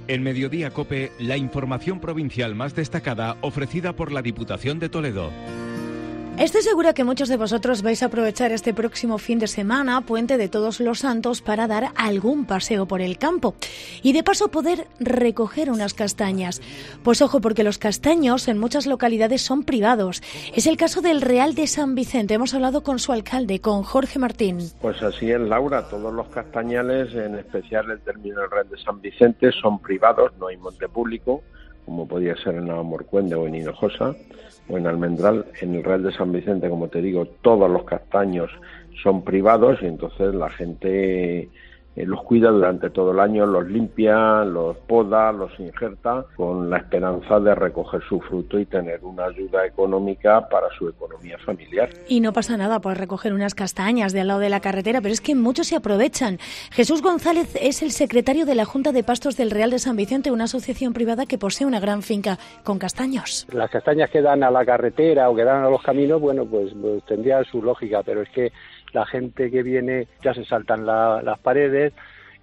En Mediodía COPE, la información provincial más destacada ofrecida por la Diputación de Toledo. Estoy segura que muchos de vosotros vais a aprovechar este próximo fin de semana, Puente de Todos los Santos, para dar algún paseo por el campo y de paso poder recoger unas castañas. Pues ojo, porque los castaños en muchas localidades son privados. Es el caso del Real de San Vicente. Hemos hablado con su alcalde, con Jorge Martín. Pues así es, Laura. Todos los castañales, en especial el término del Real de San Vicente, son privados, no hay monte público, como podía ser en Navamorcuende o en Hinojosa o en Almendral. En el Real de San Vicente, como te digo, todos los castaños son privados y entonces la gente los cuida durante todo el año, los limpia, los poda, los injerta, con la esperanza de recoger su fruto y tener una ayuda económica para su economía familiar. Y no pasa nada por recoger unas castañas de al lado de la carretera, pero es que muchos se aprovechan. Jesús González es el secretario de la Junta de Pastos del Real de San Vicente, una asociación privada que posee una gran finca con castaños. Las castañas que dan a la carretera o que dan a los caminos, bueno, pues tendría su lógica, pero es que la gente que viene ya se saltan las paredes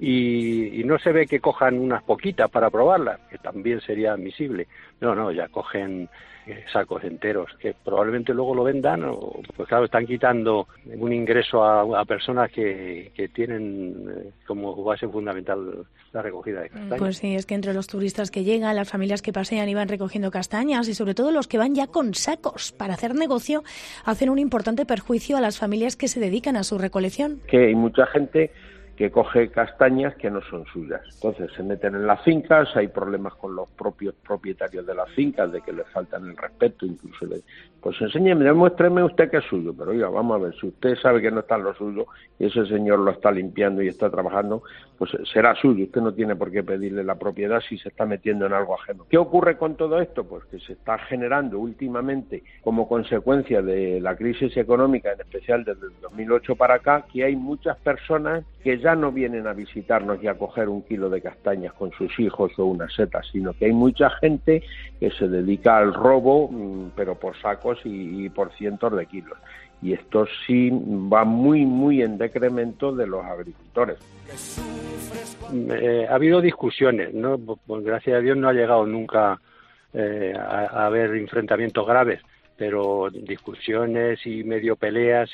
y no se ve que cojan unas poquitas para probarlas, que también sería admisible. No, ya cogen sacos enteros, que probablemente luego lo vendan, o pues claro, están quitando un ingreso a personas que tienen como base fundamental la recogida de castañas. Pues sí, es que entre los turistas que llegan, las familias que pasean y van recogiendo castañas y sobre todo los que van ya con sacos para hacer negocio, hacen un importante perjuicio a las familias que se dedican a su recolección. Que hay mucha gente que coge castañas que no son suyas. Entonces se meten en las fincas, hay problemas con los propios propietarios de las fincas, de que les faltan el respeto, incluso pues enséñeme, demuéstreme usted que es suyo, pero oiga, vamos a ver, si usted sabe que no está en lo suyo y ese señor lo está limpiando y está trabajando, pues será suyo, usted no tiene por qué pedirle la propiedad si se está metiendo en algo ajeno. ¿Qué ocurre con todo esto? Pues que se está generando últimamente, como consecuencia de la crisis económica, en especial desde el 2008 para acá, que hay muchas personas que ya no vienen a visitarnos y a coger un kilo de castañas con sus hijos o unas setas, sino que hay mucha gente que se dedica al robo, pero por sacos y por cientos de kilos. Y esto sí va muy en decremento de los agricultores. Ha habido discusiones, ¿no? Pues gracias a Dios no ha llegado nunca a haber enfrentamientos graves, pero discusiones y medio peleas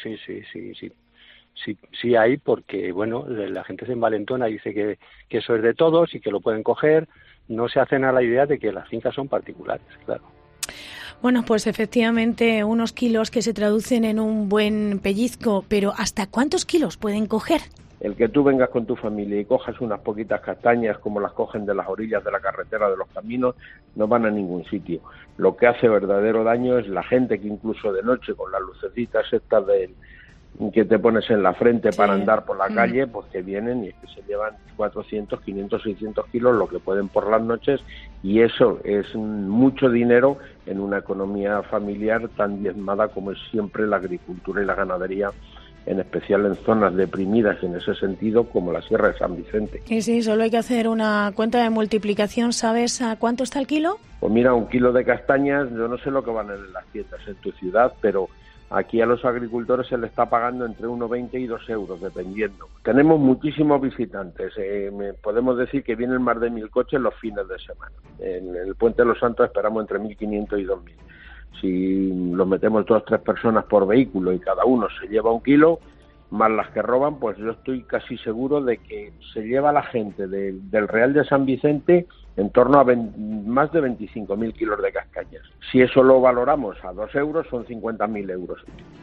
sí hay, porque bueno, la gente se envalentona y dice que eso es de todos y que lo pueden coger. No se hacen a la idea de que las fincas son particulares, claro. Bueno, pues efectivamente unos kilos que se traducen en un buen pellizco, pero ¿hasta cuántos kilos pueden coger? El que tú vengas con tu familia y cojas unas poquitas castañas como las cogen de las orillas de la carretera, de los caminos, no van a ningún sitio. Lo que hace verdadero daño es la gente que incluso de noche con las lucecitas estas que te pones en la frente para andar por la calle, pues que vienen y es que se llevan 400, 500, 600 kilos, lo que pueden por las noches, y eso es mucho dinero en una economía familiar tan diezmada como es siempre la agricultura y la ganadería, en especial en zonas deprimidas en ese sentido, como la Sierra de San Vicente. Sí, solo hay que hacer una cuenta de multiplicación. ¿Sabes a cuánto está el kilo? Pues mira, un kilo de castañas, yo no sé lo que van en las tiendas en tu ciudad, pero aquí a los agricultores se les está pagando entre 1,20 y 2 euros, dependiendo. Tenemos muchísimos visitantes. Podemos decir que vienen más de 1.000 coches los fines de semana. En el Puente de los Santos esperamos entre 1.500 y 2.000. Si los metemos 2 o 3 personas por vehículo y cada uno se lleva un kilo, más las que roban, pues yo estoy casi seguro de que se lleva la gente del Real de San Vicente en torno a más de 25.000 kilos de castañas. Si eso lo valoramos a 2 euros, son 50.000 euros.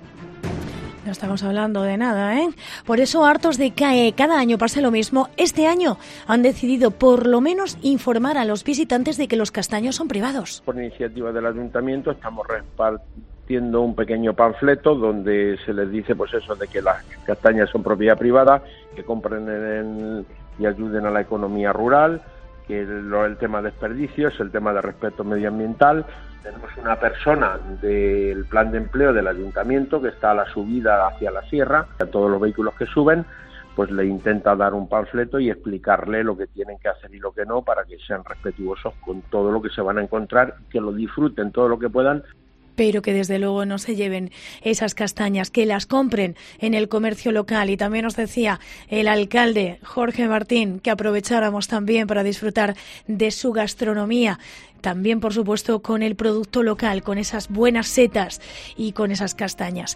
No estamos hablando de nada, ¿eh? Por eso, hartos de que cada año pase lo mismo, este año han decidido por lo menos informar a los visitantes de que los castaños son privados. Por iniciativa del Ayuntamiento estamos repartiendo un pequeño panfleto donde se les dice pues eso, de que las castañas son propiedad privada, que compren y ayuden a la economía rural, que el tema de desperdicios, el tema de respeto medioambiental. Tenemos una persona del plan de empleo del ayuntamiento que está a la subida hacia la sierra, a todos los vehículos que suben, pues le intenta dar un panfleto y explicarle lo que tienen que hacer y lo que no, para que sean respetuosos con todo lo que se van a encontrar, que lo disfruten todo lo que puedan. pero que desde luego no se lleven esas castañas, que las compren en el comercio local. Y también nos decía el alcalde Jorge Martín que aprovecháramos también para disfrutar de su gastronomía. También, por supuesto, con el producto local, con esas buenas setas y con esas castañas.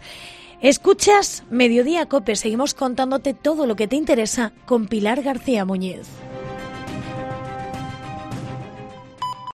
Escuchas Mediodía COPE. Seguimos contándote todo lo que te interesa con Pilar García Muñiz.